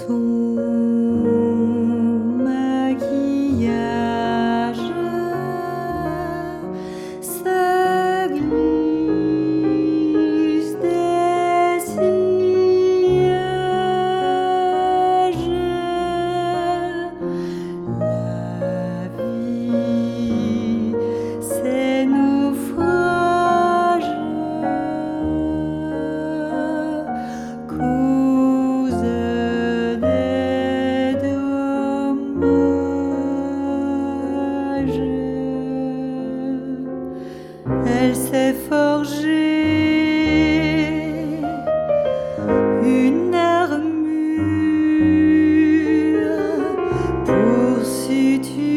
Son maquillage se glisse des sillage. La vie, c'est naufrage, cause des dommages. Elle s'est forgée une armure pour suturer